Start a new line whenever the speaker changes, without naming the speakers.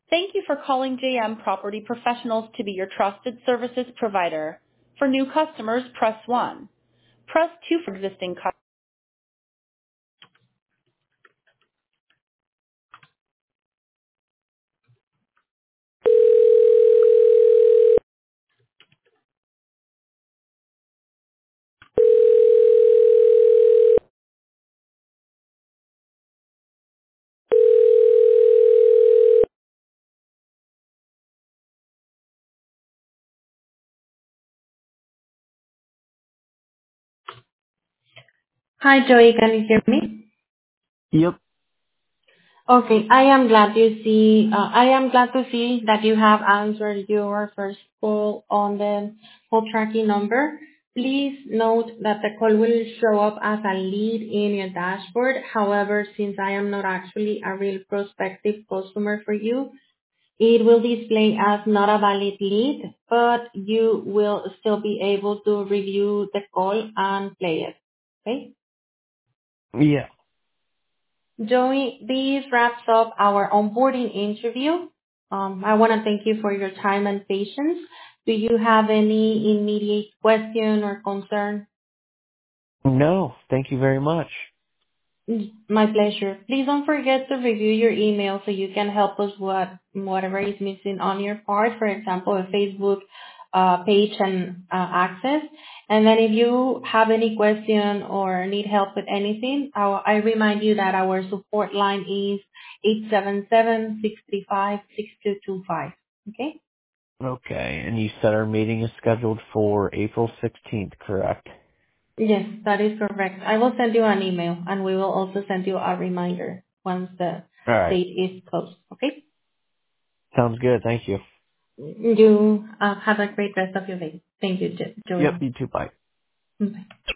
Thank you for calling JM Property Professionals to be your trusted services provider. For new customers, press 1. Press 2 for existing customers. Hi, Joey. Can you hear me?
Yep.
Okay. I am glad to see that you have answered your first call on the call tracking number. Please note that the call will show up as a lead in your dashboard. However, since I am not actually a real prospective customer for you, it will display as not a valid lead, but you will still be able to review the call and play it. Okay?
Yeah.
Joey, this wraps up our onboarding interview. I want to thank you for your time and patience. Do you have any immediate question or concern?
No, thank you very much.
My pleasure. Please don't forget to review your email so you can help us with whatever is missing on your part. For example, a Facebook page and access. And then if you have any question or need help with anything, I remind you that our support line is 877-635-6225. Okay?
Okay, and you said our meeting is scheduled for April 16th, correct?
Yes, that is correct. I will send you an email and we will also send you a reminder once the
All right.
date is closed. Okay?
Sounds good. Thank you.
You have a great rest of your day. Thank you,
Yep,
Joey.
you too. Bye.
Bye.